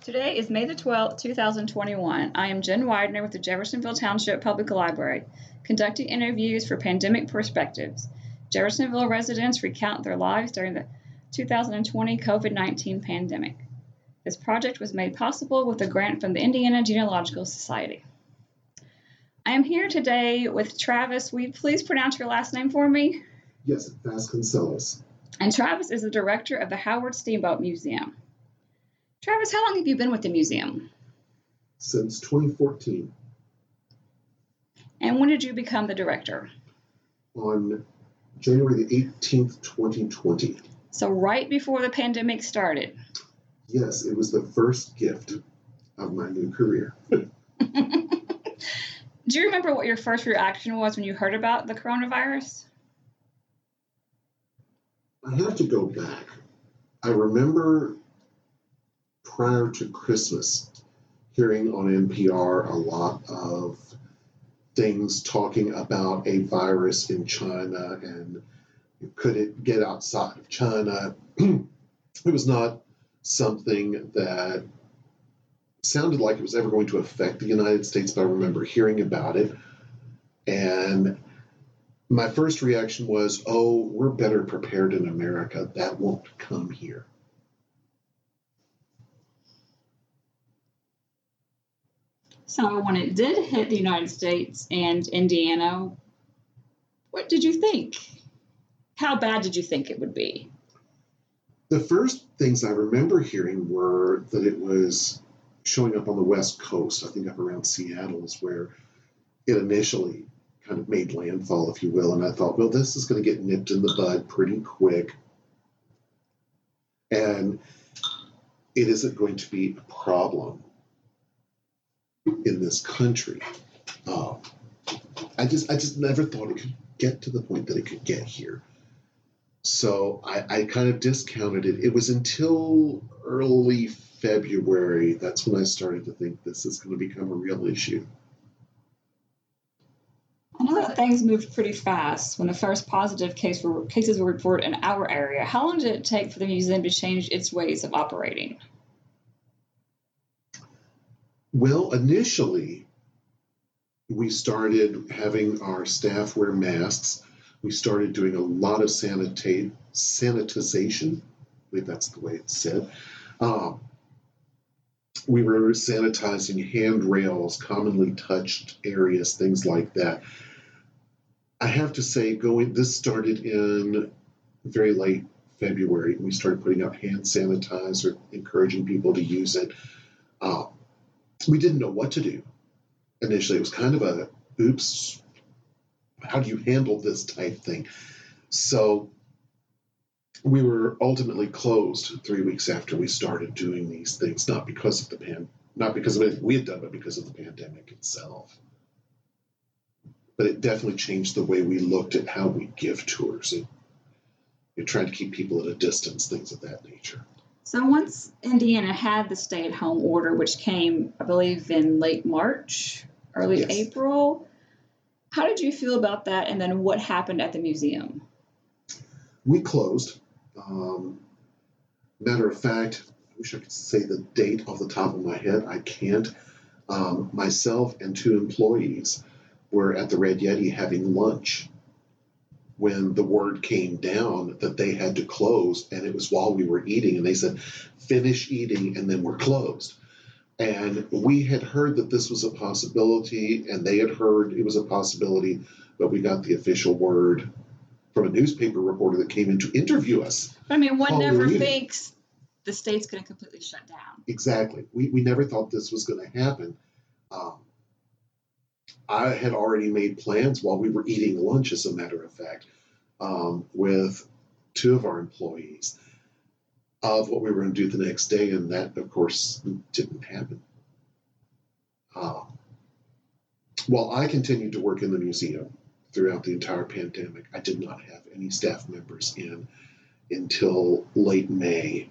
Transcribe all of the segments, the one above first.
Today is May the 12th, 2021. I am Jen Widener with the Jeffersonville Township Public Library, conducting interviews for Pandemic Perspectives. Jeffersonville residents recount their lives during the 2020 COVID-19 pandemic. This project was made possible with a grant from the Indiana Genealogical Society. I am here today with Travis. Will you please pronounce your last name for me? Yes, Vasconcelos. And Travis is the director of the Howard Steamboat Museum. Travis, how long have you been with the museum? Since 2014. And when did you become the director? On January the 18th, 2020. So right before the pandemic started. Yes, it was the first gift of my new career. Do you remember what your first reaction was when you heard about the coronavirus? I have to go back. I remember prior to Christmas hearing on NPR a lot of things talking about a virus in China and could it get outside of China. It was not something that sounded like it was ever going to affect the United States, but I remember hearing about it. And my first reaction was, oh, we're better prepared in America. That won't come here. So when it did hit the United States and Indiana, what did you think? How bad did you think it would be? The first things I remember hearing were that it was showing up on the West Coast. I think up around Seattle is where it initially kind of made landfall, if you will. And I thought, well, this is going to get nipped in the bud pretty quick. And it isn't going to be a problem in this country. I just never thought it could get to the point that it could get here. So I kind of discounted it. It was until early February, that's when I started to think this is going to become a real issue. I know that things moved pretty fast when the first positive cases were reported in our area. How long did it take for the museum to change its ways of operating? Well, initially, we started having our staff wear masks. We started doing a lot of sanitization. I believe that's the way it's said. We were sanitizing handrails, commonly touched areas, things like that. I have to say, this started in very late February. We started putting up hand sanitizer, encouraging people to use it. We didn't know what to do. Initially, it was kind of a, oops, how do you handle this type thing? So we were ultimately closed 3 weeks after we started doing these things, not because of anything we had done, but because of the pandemic itself. But it definitely changed the way we looked at how we give tours. It tried to keep people at a distance, things of that nature. So once Indiana had the stay-at-home order, which came, I believe, in late March, early April, how did you feel about that? And then what happened at the museum? We closed. Matter of fact, I wish I could say the date off the top of my head. I can't. Myself and 2 employees were at the Red Yeti having lunch when the word came down that they had to close, and it was while we were eating, and they said, finish eating and then we're closed. And we had heard that this was a possibility, and they had heard it was a possibility, but we got the official word from a newspaper reporter that came in to interview us. I mean, one never thinks the state's going to completely shut down. Exactly. We never thought this was going to happen. I had already made plans while we were eating lunch, as a matter of fact, with 2 of our employees of what we were going to do the next day, and that, of course, didn't happen. While I continued to work in the museum throughout the entire pandemic, I did not have any staff members in until late May.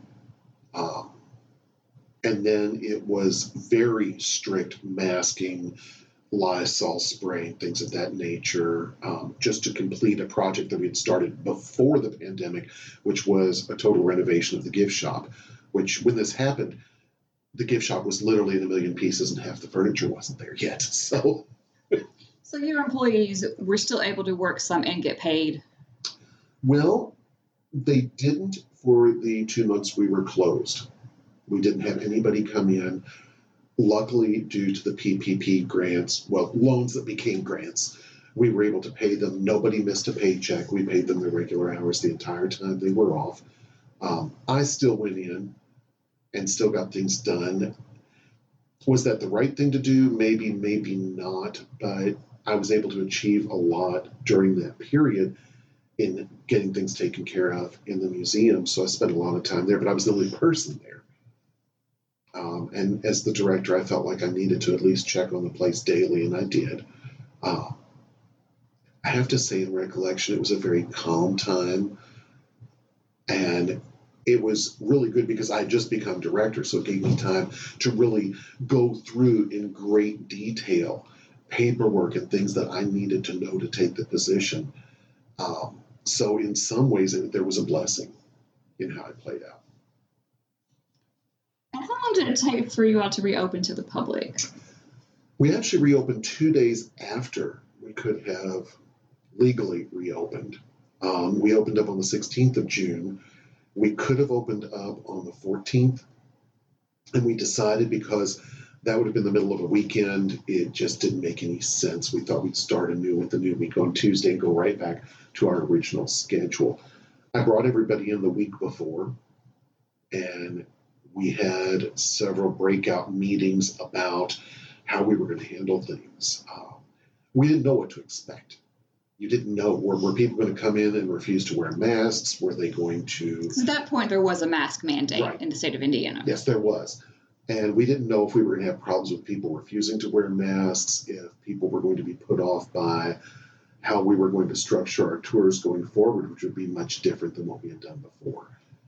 And then it was very strict masking, Lysol spraying, things of that nature, just to complete a project that we had started before the pandemic, which was a total renovation of the gift shop, which when this happened, the gift shop was literally in a million pieces and half the furniture wasn't there yet. So your employees were still able to work some and get paid? well, they didn't for the 2 months we were closed. We didn't have anybody come in. Luckily, due to the PPP grants, well, loans that became grants, we were able to pay them. Nobody missed a paycheck. We paid them their regular hours the entire time they were off. I still went in and still got things done. Was that the right thing to do? Maybe, maybe not. But I was able to achieve a lot during that period in getting things taken care of in the museum. So I spent a lot of time there, but I was the only person there. And as the director, I felt like I needed to at least check on the place daily, and I did. I have to say, in recollection, it was a very calm time. And it was really good because I had just become director, so it gave me time to really go through in great detail paperwork and things that I needed to know to take the position. So in some ways, there was a blessing in how it played out. And how long did it take for you all to reopen to the public? We actually reopened 2 days after we could have legally reopened. We opened up on the 16th of June. We could have opened up on the 14th, and we decided because that would have been the middle of a weekend, it just didn't make any sense. We thought we'd start anew with the new week on Tuesday and go right back to our original schedule. I brought everybody in the week before, and we had several breakout meetings about how we were going to handle things. We didn't know what to expect. You didn't know, were people going to come in and refuse to wear masks? Were they going to... Because at that point, there was a mask mandate in the state of Indiana. Yes, there was. And we didn't know if we were going to have problems with people refusing to wear masks, if people were going to be put off by how we were going to structure our tours going forward, which would be much different than what we had done before.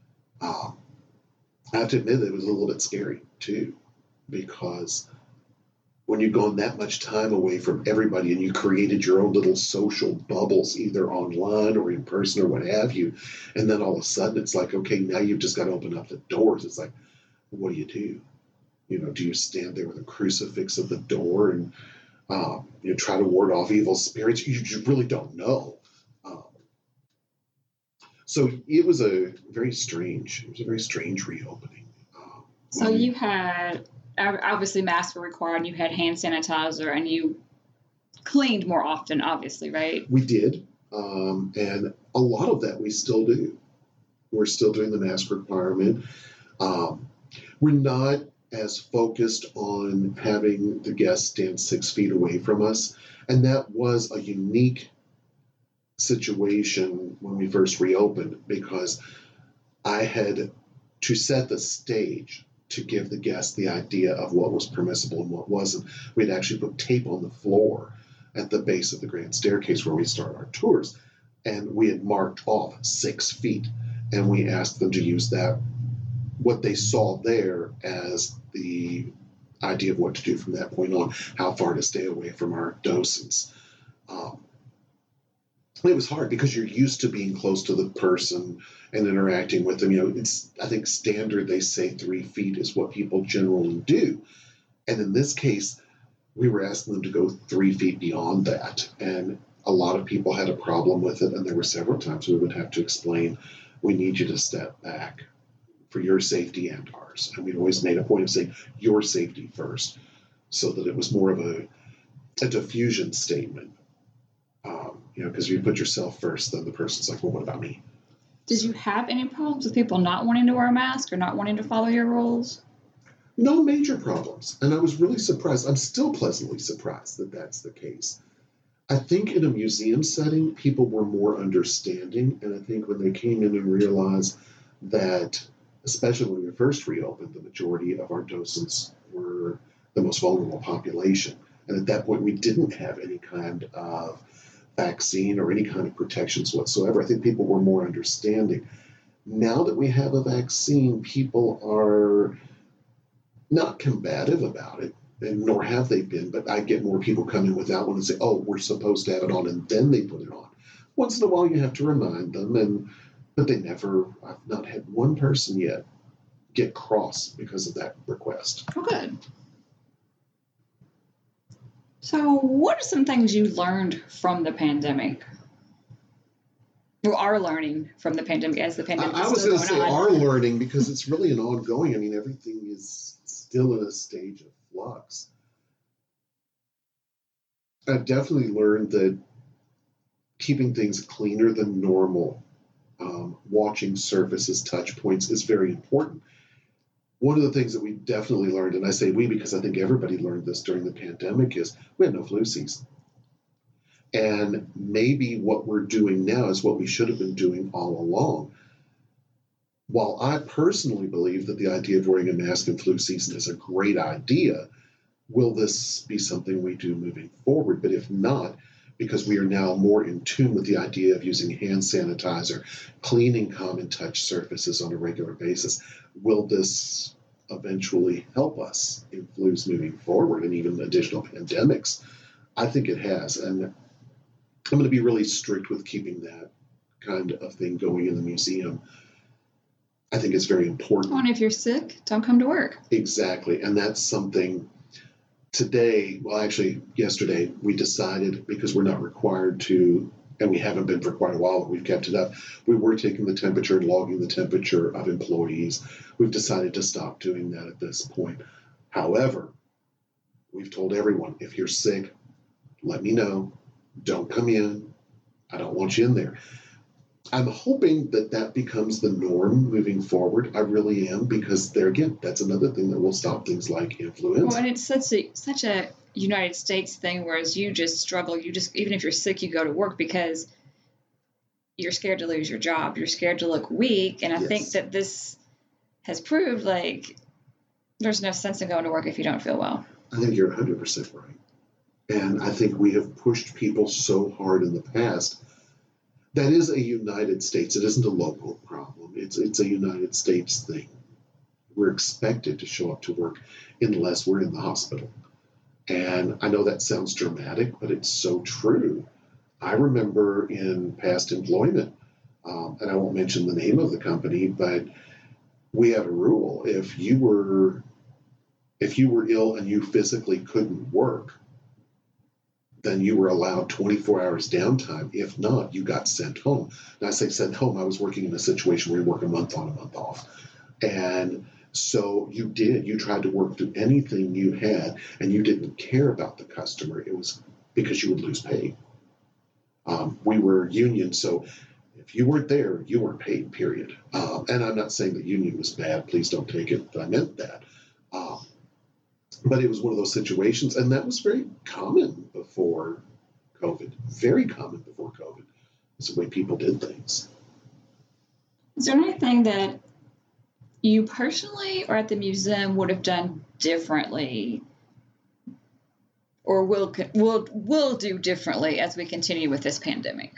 I have to admit that it was a little bit scary, too, because when you've gone that much time away from everybody and you created your own little social bubbles, either online or in person or what have you, and then all of a sudden it's like, okay, now you've just got to open up the doors. It's like, what do you do? Do you stand there with a crucifix at the door and try to ward off evil spirits? You really don't know. So it was a very strange reopening. So you had, obviously masks were required, and you had hand sanitizer, and you cleaned more often, obviously, right? We did. And a lot of that we still do. We're still doing the mask requirement. We're not as focused on having the guests stand 6 feet away from us. And that was a unique situation when we first reopened, because I had to set the stage to give the guests the idea of what was permissible and what wasn't. We'd actually put tape on the floor at the base of the grand staircase where we start our tours, and we had marked off 6 feet, and we asked them to use that, what they saw there, as the idea of what to do from that point on, how far to stay away from our docents. It was hard because you're used to being close to the person and interacting with them. It's, I think, standard, they say 3 feet is what people generally do. And in this case, we were asking them to go 3 feet beyond that. And a lot of people had a problem with it. And there were several times we would have to explain, we need you to step back for your safety and ours. And we'd always made a point of saying your safety first, so that it was more of a diffusion statement. Because you put yourself first, then the person's like, well, what about me? Did you have any problems with people not wanting to wear a mask or not wanting to follow your rules? No major problems. And I was really surprised. I'm still pleasantly surprised that that's the case. I think in a museum setting, people were more understanding. And I think when they came in and realized that, especially when we first reopened, the majority of our docents were the most vulnerable population. And at that point, we didn't have any kind of vaccine or any kind of protections whatsoever. I think people were more understanding. Now that we have a vaccine, people are not combative about it, and nor have they been, but I get more people come in without one and say, oh, we're supposed to have it on, and then they put it on. Once in a while you have to remind them, but they never, I've not had one person yet get cross because of that request. Oh, good. So, what are some things you learned from the pandemic? Or are learning from the pandemic as the pandemic I is was still going to going say on? are learning because it's really an ongoing. I mean, everything is still in a stage of flux. I've definitely learned that keeping things cleaner than normal, watching surfaces, touch points is very important. One of the things that we definitely learned, and I say we because I think everybody learned this during the pandemic, is we had no flu season. And maybe what we're doing now is what we should have been doing all along. While I personally believe that the idea of wearing a mask in flu season is a great idea, will this be something we do moving forward? But if not, because we are now more in tune with the idea of using hand sanitizer, cleaning common touch surfaces on a regular basis, will this eventually help us in flus moving forward and even additional pandemics? I think it has. And I'm going to be really strict with keeping that kind of thing going in the museum. I think it's very important. Well, and if you're sick, don't come to work. Exactly. And that's something today, well, actually, yesterday, we decided, because we're not required to, and we haven't been for quite a while, but we've kept it up. We were taking the temperature and logging the temperature of employees. We've decided to stop doing that at this point. However, we've told everyone, if you're sick, let me know. Don't come in. I don't want you in there. I'm hoping that that becomes the norm moving forward. I really am, because there again, that's another thing that will stop things like influenza. Well, and it's such a United States thing, whereas you just struggle. You just, even if you're sick, you go to work because you're scared to lose your job. You're scared to look weak. And I think that this has proved like there's no sense in going to work if you don't feel well. I think you're 100% right. And I think we have pushed people so hard in the past. That is a United States. It isn't a local problem. It's a United States thing. We're expected to show up to work unless we're in the hospital. And I know that sounds dramatic, but it's so true. I remember in past employment, and I won't mention the name of the company, but we had a rule. If you were ill and you physically couldn't work, then you were allowed 24 hours downtime. If not, you got sent home. And I say sent home, I was working in a situation where you work a month on, a month off. And so you tried to work through anything you had, and you didn't care about the customer. It was because you would lose pay. We were union, so if you weren't there, you weren't paid, period. And I'm not saying the union was bad. Please don't take it that I meant that. But it was one of those situations, and that was very common before COVID. Very common before COVID. It's the way people did things. Is there anything that you personally or at the museum would have done differently, or will do differently as we continue with this pandemic?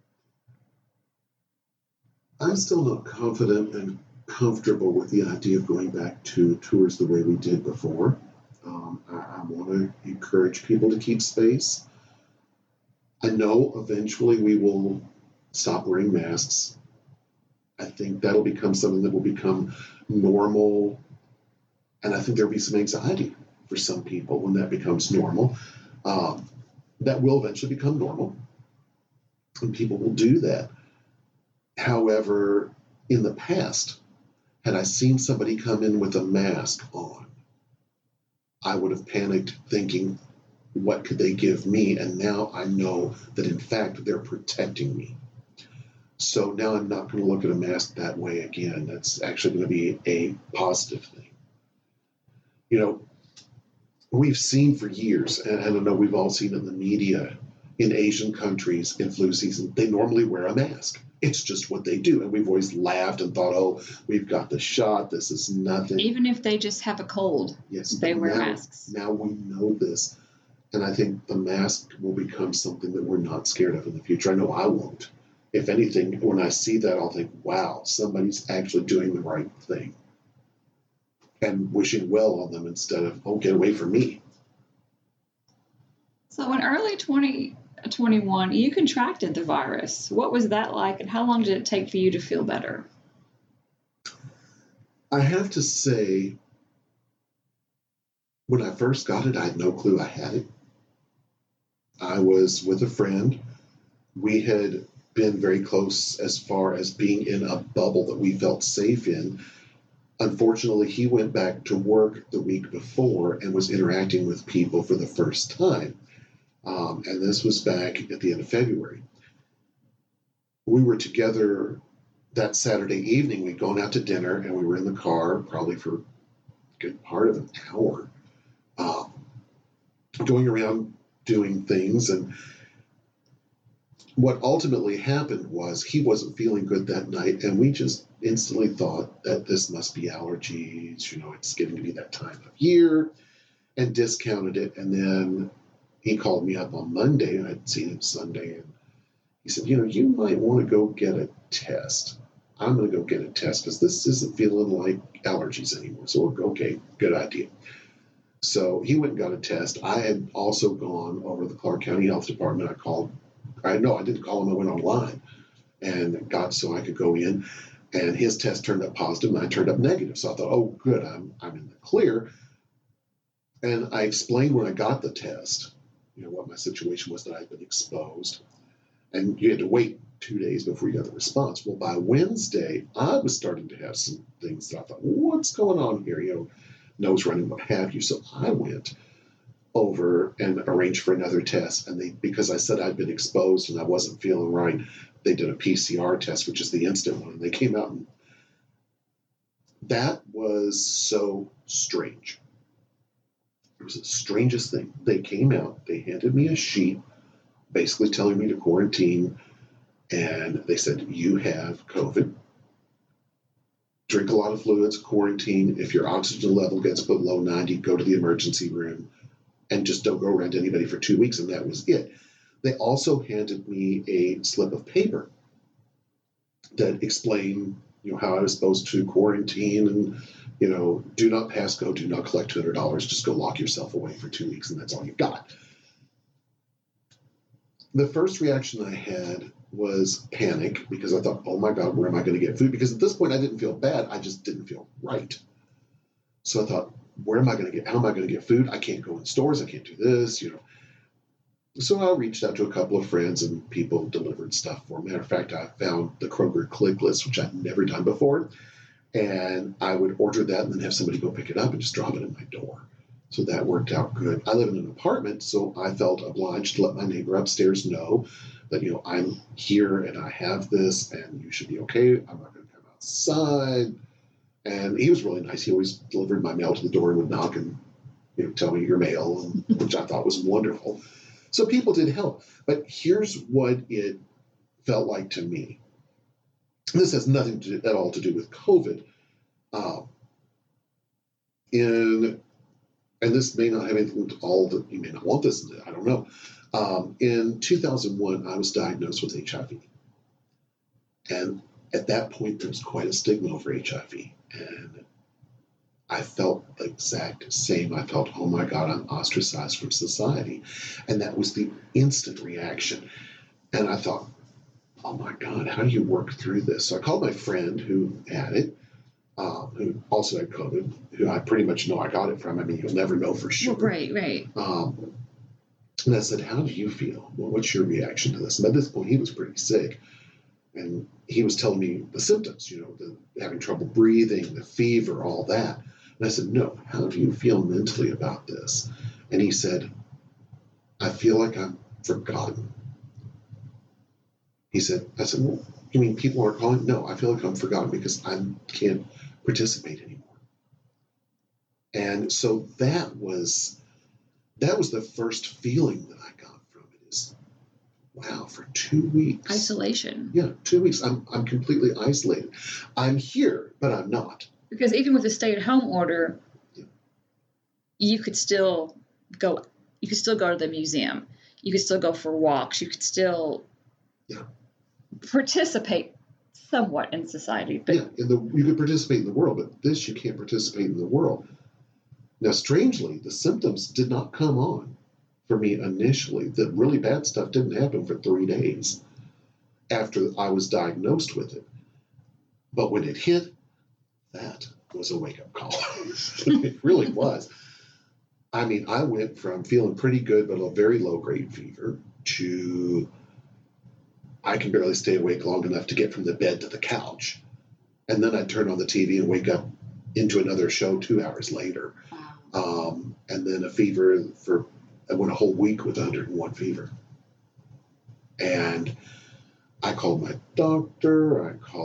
I'm still not confident and comfortable with the idea of going back to tours the way we did before. I want to encourage people to keep space. I know eventually we will stop wearing masks. I think that'll become something that will become normal. And I think there'll be some anxiety for some people when that becomes normal. That will eventually become normal. And people will do that. However, in the past, had I seen somebody come in with a mask on, I would have panicked thinking, what could they give me? And now I know that, in fact, they're protecting me. So now I'm not going to look at a mask that way again. That's actually going to be a positive thing. You know, we've seen for years, and I know we've all seen in the media, in Asian countries in flu season, they normally wear a mask. It's just what they do. And we've always laughed and thought, oh, we've got the shot. This is nothing. Even if they just have a cold, yes, they wear masks. Now we know this. And I think the mask will become something that we're not scared of in the future. I know I won't. If anything, when I see that, I'll think, wow, somebody's actually doing the right thing. And wishing well on them instead of, oh, get away from me. So in early 2021, you contracted the virus. What was that like, and how long did it take for you to feel better? I have to say, when I first got it, I had no clue I had it. I was with a friend. We had been very close as far as being in a bubble that we felt safe in. Unfortunately, he went back to work the week before and was interacting with people for the first time. And this was back at the end of February. We were together that Saturday evening. We'd gone out to dinner and we were in the car probably for a good part of an hour, going around doing things. And what ultimately happened was he wasn't feeling good that night, and we just instantly thought that this must be allergies. It's getting to be that time of year, and discounted it. And then he called me up on Monday, and I'd seen him Sunday, and he said, you might want to go get a test. I'm going to go get a test because this isn't feeling like allergies anymore. So, okay, good idea. So he went and got a test. I had also gone over to the Clark County Health Department. I didn't call him. I went online and got so I could go in. And his test turned up positive, and I turned up negative. So I thought, oh, good, I'm in the clear. And I explained when I got the test, what my situation was, that I'd been exposed. And you had to wait 2 days before you got the response. Well, by Wednesday, I was starting to have some things that I thought, what's going on here? Nose running, what have you. So I went over and arranged for another test. And because I said I'd been exposed and I wasn't feeling right, they did a PCR test, which is the instant one. And they came out, and that was so strange. It was the strangest thing. They came out, they handed me a sheet, basically telling me to quarantine. And they said, you have COVID. Drink a lot of fluids, quarantine. If your oxygen level gets below 90, go to the emergency room, and just don't go around to anybody for 2 weeks. And that was it. They also handed me a slip of paper that explained, how I was supposed to quarantine and, do not pass go, do not collect $200, just go lock yourself away for 2 weeks, and that's all you got. The first reaction I had was panic, because I thought, oh my God, where am I going to get food? Because at this point I didn't feel bad. I just didn't feel right. So I thought, how am I going to get food? I can't go in stores. I can't do this, So I reached out to a couple of friends, and people delivered stuff for me. Matter of fact, I found the Kroger click list, which I'd never done before. And I would order that and then have somebody go pick it up and just drop it in my door. So that worked out good. I live in an apartment, so I felt obliged to let my neighbor upstairs know that, I'm here and I have this and you should be okay. I'm not going to come outside. And he was really nice. He always delivered my mail to the door and would knock and, tell me your mail, which I thought was wonderful. So people did help. But here's what it felt like to me. This has nothing at all to do with COVID. And this may not have anything to all that, you may not want this, I don't know. In 2001, I was diagnosed with HIV. And at that point, there was quite a stigma over HIV. And I felt the exact same. I felt, oh my God, I'm ostracized from society. And that was the instant reaction. And I thought, oh my God, how do you work through this? So I called my friend who had it, who also had COVID, who I pretty much know I got it from. I mean, you'll never know for sure. Right. And I said, how do you feel? Well, what's your reaction to this? And at this point, he was pretty sick. And he was telling me the symptoms, the having trouble breathing, the fever, all that. And I said, no, how do you feel mentally about this? And he said, I feel like I'm forgotten. I said, well, you mean people aren't calling? No, I feel like I'm forgotten because I can't participate anymore. And so that was the first feeling that I got from it is, wow, for 2 weeks. Isolation. Yeah, 2 weeks. I'm completely isolated. I'm here, but I'm not. Because even with the stay-at-home order, you could still go. You could still go to the museum. You could still go for walks. You could still participate somewhat in society. But you could participate in the world, but this you can't participate in the world. Now, strangely, the symptoms did not come on for me initially. The really bad stuff didn't happen for 3 days after I was diagnosed with it. But when it hit, that was a wake-up call. It really was. I mean, I went from feeling pretty good but a very low-grade fever to I can barely stay awake long enough to get from the bed to the couch. And then I'd turn on the TV and wake up into another show 2 hours later. And then a fever I went a whole week with 101 fever. And I called my doctor.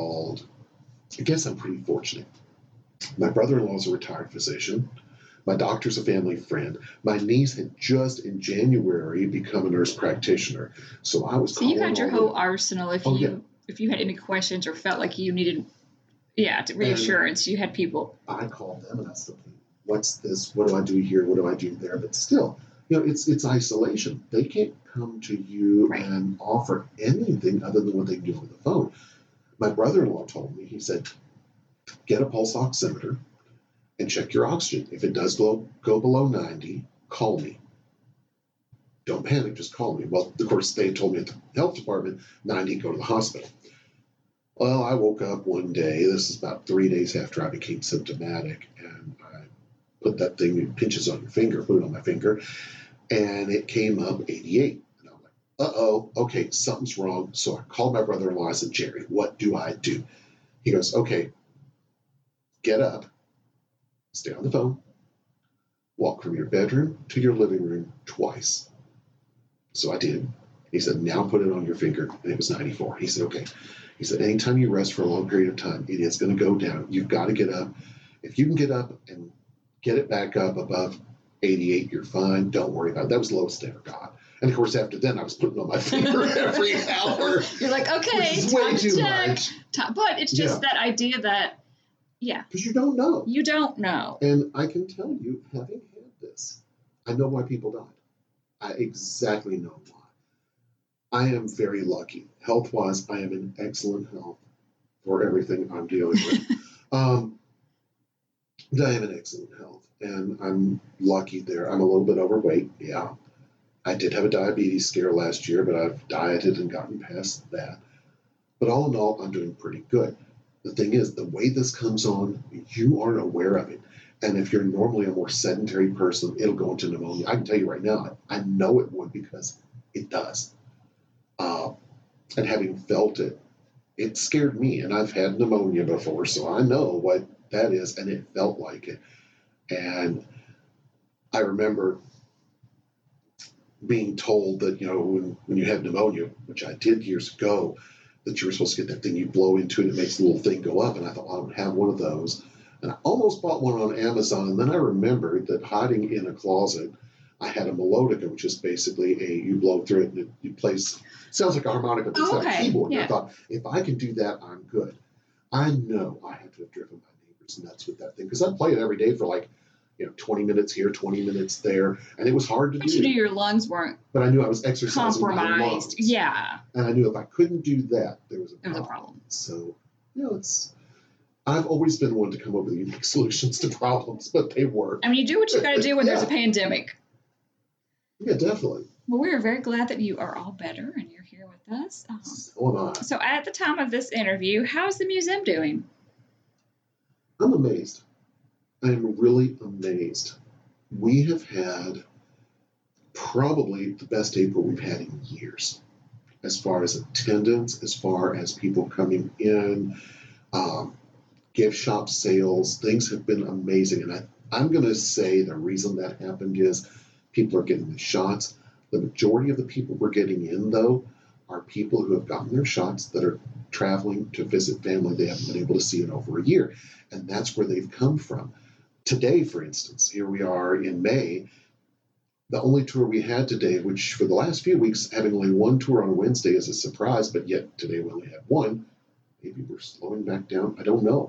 I guess I'm pretty fortunate. My brother-in-law is a retired physician. My doctor's a family friend. My niece had just in January become a nurse practitioner. So I was So you had your whole arsenal if you had any questions or felt like you needed reassurance, you had people. I called them and I said, what's this? What do I do here? What do I do there? But still, it's isolation. They can't come to you and offer anything other than what they can do over the phone. My brother-in-law told me, he said, get a pulse oximeter and check your oxygen. If it does go below 90, call me. Don't panic, just call me. Well, of course, they told me at the health department, 90, go to the hospital. Well, I woke up one day, this is about 3 days after I became symptomatic, and I put that thing, it pinches on your finger, put it on my finger, and it came up 88. And I'm like, uh-oh, okay, something's wrong. So I called my brother-in-law. I said, Jerry, what do I do? He goes, okay, get up, stay on the phone, walk from your bedroom to your living room twice. So I did. He said, now put it on your finger. And it was 94. He said, okay. He said, anytime you rest for a long period of time, it is going to go down. You've got to get up. If you can get up and get it back up above 88, you're fine. Don't worry about it. That was the lowest I ever got. And of course, after then, I was putting on my finger every hour. You're like, okay, way too much. But it's just that idea that, because you don't know. You don't know. And I can tell you, having had this, I know why people died. I exactly know why. I am very lucky. Health-wise, I am in excellent health for everything I'm dealing with. I am in excellent health, and I'm lucky there. I'm a little bit overweight, yeah. I did have a diabetes scare last year, but I've dieted and gotten past that. But all in all, I'm doing pretty good. The thing is, the way this comes on, you aren't aware of it. And if you're normally a more sedentary person, it'll go into pneumonia. I can tell you right now, I know it would because it does. And having felt it, it scared me. And I've had pneumonia before, so I know what that is, and it felt like it. And I remember being told that, when you have pneumonia, which I did years ago, that you were supposed to get that thing you blow into it, and it makes the little thing go up. And I thought, well, I don't have one of those. And I almost bought one on Amazon. And then I remembered that hiding in a closet, I had a melodica, which is basically you blow through it and you place, sounds like a harmonica, but it's not a keyboard. Yeah. And I thought, if I can do that, I'm good. I know I had to have driven my neighbors nuts with that thing because I'd play it every day for 20 minutes here, 20 minutes there. And it was hard to do. But you knew your lungs weren't But I knew I was exercising compromised. my lungs. Yeah. And I knew if I couldn't do that, there was a problem. So, I've always been one to come up with unique solutions to problems, but they work. I mean, you do what you got to do when there's a pandemic. Yeah, definitely. Well, we are very glad that you are all better and you're here with us. So am I. So at the time of this interview, how's the museum doing? I'm amazed. I'm really amazed. We have had probably the best April we've had in years, as far as attendance, as far as people coming in, gift shop sales. Things have been amazing. And I'm going to say the reason that happened is people are getting the shots. The majority of the people we're getting in, though, are people who have gotten their shots that are traveling to visit family they haven't been able to see in over a year. And that's where they've come from. Today, for instance, here we are in May. The only tour we had today, which for the last few weeks, having only one tour on Wednesday is a surprise, but yet today we only had one. Maybe we're slowing back down. I don't know.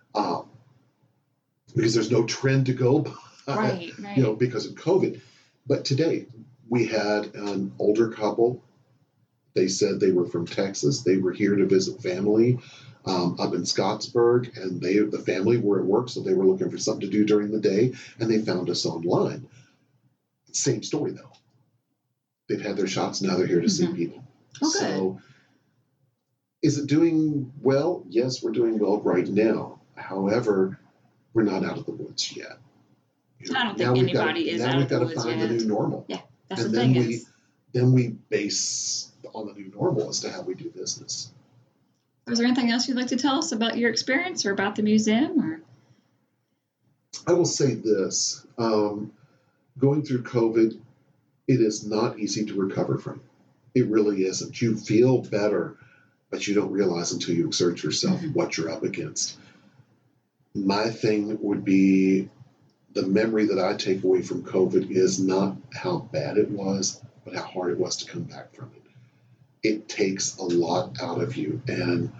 Because there's no trend to go by, right. Because of COVID. But today we had an older couple. They said they were from Texas. They were here to visit family up in Scottsburg, and the family were at work, so they were looking for something to do during the day, and they found us online. Same story, though. They've had their shots. Now they're here to see people. Okay. So is it doing well? Yes, we're doing well right now. However, we're not out of the woods yet. I don't think anybody is out of the woods yet. Now we've got to find the new normal. Yeah, that's and the thing then we base on the new normal as to how we do business. Is there anything else you'd like to tell us about your experience or about the museum? Or I will say this. Going through COVID, it is not easy to recover from. It really isn't. You feel better, but you don't realize until you exert yourself what you're up against. My thing would be the memory that I take away from COVID is not how bad it was, but how hard it was to come back from it. It takes a lot out of you. And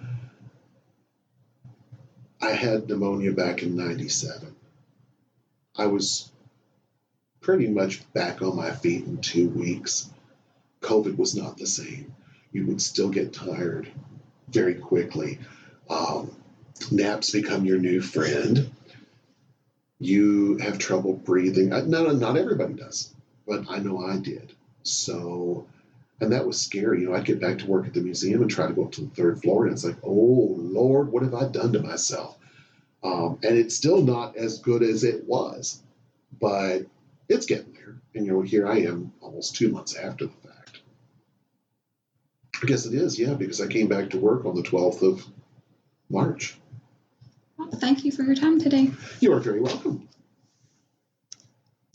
I had pneumonia back in 97. I was pretty much back on my feet in 2 weeks. COVID was not the same. You would still get tired very quickly. Naps become your new friend. You have trouble breathing. Not everybody does, but I know I did. So, and that was scary. I'd get back to work at the museum and try to go up to the third floor, and it's like, oh, Lord, what have I done to myself? And it's still not as good as it was, but it's getting there. And, here I am almost 2 months after the fact. I guess it is, yeah, because I came back to work on the 12th of March. Well, thank you for your time today. You are very welcome.